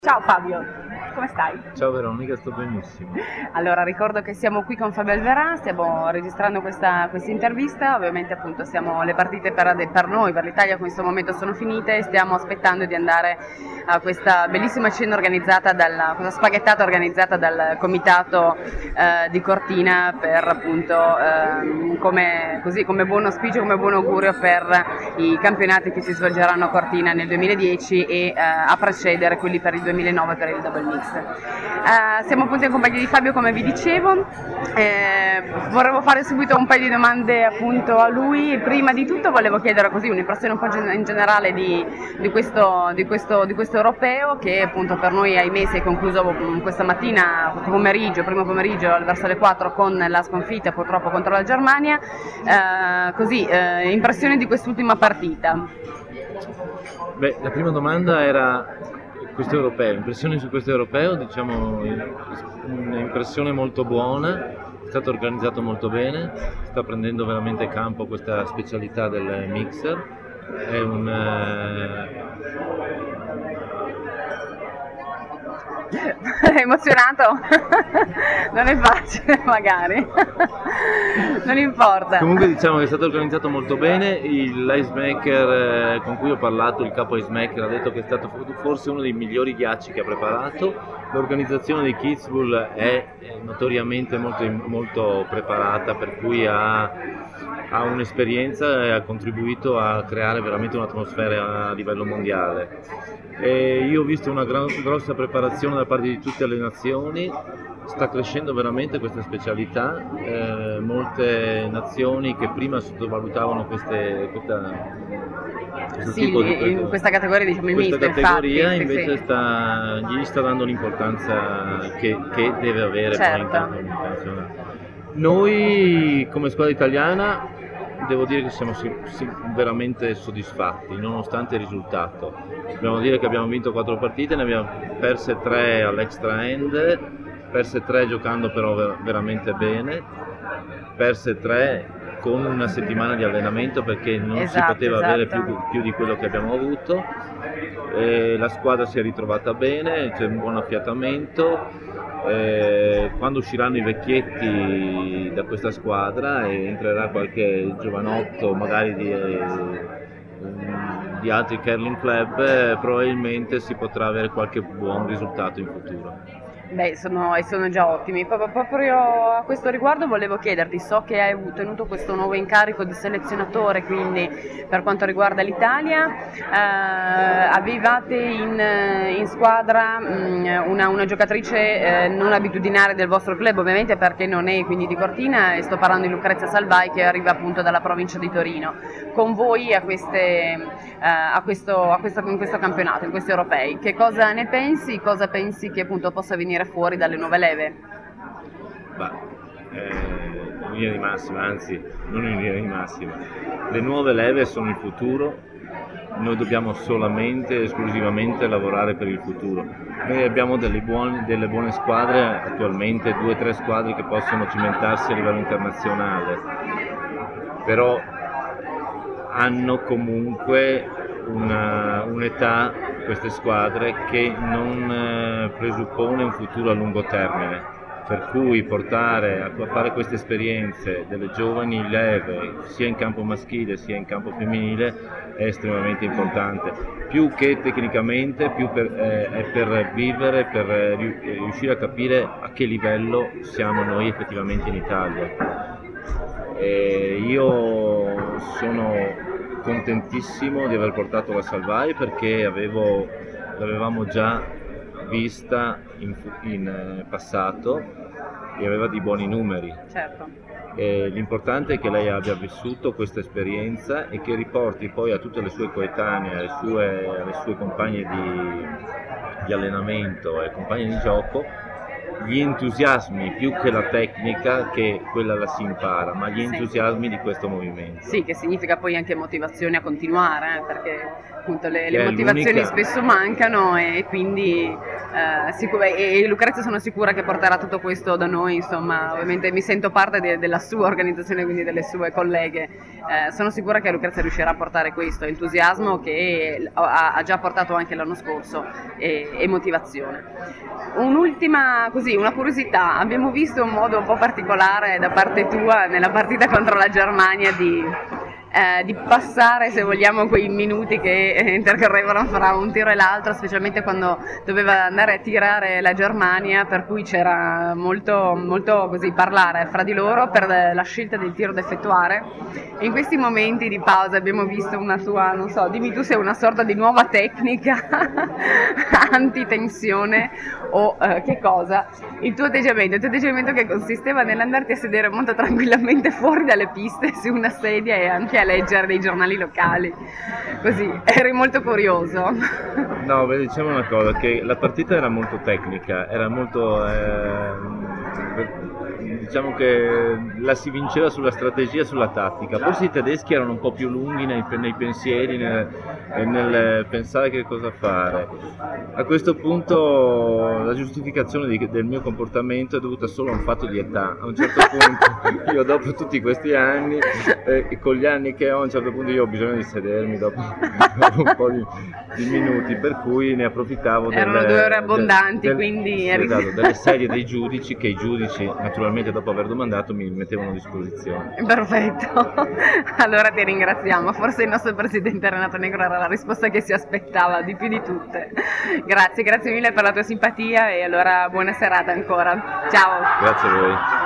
Ciao Fabio, come stai? Ciao Veronica, sto benissimo. Allora, ricordo che siamo qui con Fabio Alverà, stiamo registrando questa intervista, ovviamente appunto le partite per noi, per l'Italia in questo momento sono finite e stiamo aspettando di andare a questa bellissima cena organizzata questa spaghettata organizzata dal comitato di Cortina per appunto come buon auspicio, come buon augurio per i campionati che si svolgeranno a Cortina nel 2010 e a precedere quelli per il 2009 per il double mix. Siamo appunto in compagnia di Fabio, come vi dicevo. Vorrei fare subito un paio di domande appunto a lui. Prima di tutto volevo chiedere così un'impressione un po' in generale di questo europeo che appunto per noi ahimè si è concluso questa mattina, primo pomeriggio verso le 4 con la sconfitta purtroppo contro la Germania. Impressione di quest'ultima partita? Beh, la prima domanda era questo europeo, impressioni su questo europeo, diciamo un'impressione molto buona, è stato organizzato molto bene, sta prendendo veramente campo questa specialità del mixer, è È emozionato? Non è facile magari, non importa. Comunque diciamo che è stato organizzato molto bene, l'ice maker con cui ho parlato, il capo ice maker, ha detto che è stato forse uno dei migliori ghiacci che ha preparato. L'organizzazione di Kitzbühel è notoriamente molto preparata, per cui ha un'esperienza e ha contribuito a creare veramente un'atmosfera a livello mondiale. Io ho visto una grossa preparazione da parte di tutte le nazioni, sta crescendo veramente questa specialità, molte nazioni che prima sottovalutavano questo tipo in questa categoria, diciamo il questa misto, categoria infatti, invece sì. gli sta dando l'importanza che deve avere poi in campo internazionale. Noi come squadra italiana devo dire che siamo veramente soddisfatti nonostante il risultato. Dobbiamo dire che abbiamo vinto 4 partite, ne abbiamo perse 3 all'extra end, perse 3 giocando però veramente bene, perse 3 con una settimana di allenamento perché non si poteva avere più di quello che abbiamo avuto. La squadra si è ritrovata bene, c'è un buon affiatamento. Quando usciranno i vecchietti da questa squadra e entrerà qualche giovanotto magari di altri curling club, probabilmente si potrà avere qualche buon risultato in futuro. Beh, sono già ottimi. Proprio a questo riguardo volevo chiederti, so che hai ottenuto questo nuovo incarico di selezionatore, quindi per quanto riguarda l'Italia, avevate in squadra una giocatrice non abitudinaria del vostro club, ovviamente perché non è quindi di Cortina, e sto parlando di Lucrezia Salvai che arriva appunto dalla provincia di Torino. Con voi in questo campionato, in questi europei, che cosa ne pensi? Cosa pensi che appunto possa venire fuori dalle nuove leve? In linea di massima, anzi non in linea di massima, le nuove leve sono il futuro, noi dobbiamo solamente e esclusivamente lavorare per il futuro. Noi abbiamo delle buone squadre attualmente, 2 o 3 squadre che possono cimentarsi a livello internazionale, però hanno comunque un'età, queste squadre, che non presuppone un futuro a lungo termine, per cui portare a fare queste esperienze delle giovani leve sia in campo maschile sia in campo femminile è estremamente importante, più che tecnicamente, è per vivere, per riuscire a capire a che livello siamo noi effettivamente in Italia. Io sono contentissimo di aver portato la Salvai perché l'avevamo già vista in passato e aveva dei buoni numeri. Certo. L'importante è che lei abbia vissuto questa esperienza e che riporti poi a tutte le sue coetanee, alle sue compagne di allenamento e compagne di gioco, gli entusiasmi, più che la tecnica, che quella la si impara, ma gli entusiasmi di questo movimento. Sì, che significa poi anche motivazione a continuare, perché appunto le motivazioni spesso mancano e quindi e Lucrezia sono sicura che porterà tutto questo da noi, insomma, ovviamente mi sento parte della sua organizzazione, quindi delle sue colleghe, sono sicura che Lucrezia riuscirà a portare questo entusiasmo che ha già portato anche l'anno scorso e motivazione. Un'ultima, così, una curiosità, abbiamo visto un modo un po' particolare da parte tua nella partita contro la Germania di passare, se vogliamo, quei minuti che intercorrevano fra un tiro e l'altro, specialmente quando doveva andare a tirare la Germania, per cui c'era molto, molto così parlare fra di loro per la scelta del tiro da effettuare. E in questi momenti di pausa abbiamo visto una tua, non so, dimmi tu se è una sorta di nuova tecnica antitensione o che cosa, il tuo atteggiamento che consisteva nell'andarti a sedere molto tranquillamente fuori dalle piste su una sedia e anche a leggere dei giornali locali, così eri molto curioso. No, beh, diciamo una cosa, che la partita era molto tecnica, era molto diciamo che la si vinceva sulla strategia, sulla tattica. Forse i tedeschi erano un po' più lunghi nei pensieri, nel pensare che cosa fare. A questo punto la giustificazione del mio comportamento è dovuta solo a un fatto di età. A un certo punto io, dopo tutti questi anni, con gli anni che ho, a un certo punto io ho bisogno di sedermi dopo un po' di minuti, per cui ne approfittavo. Erano 2 ore abbondanti, quindi esatto, delle sedie dei giudici, che i giudici naturalmente dopo aver domandato mi mettevano a disposizione. Perfetto, allora ti ringraziamo, forse il nostro presidente Renato Negro era la risposta che si aspettava di più di tutte. Grazie mille per la tua simpatia e allora buona serata ancora, ciao. Grazie a voi.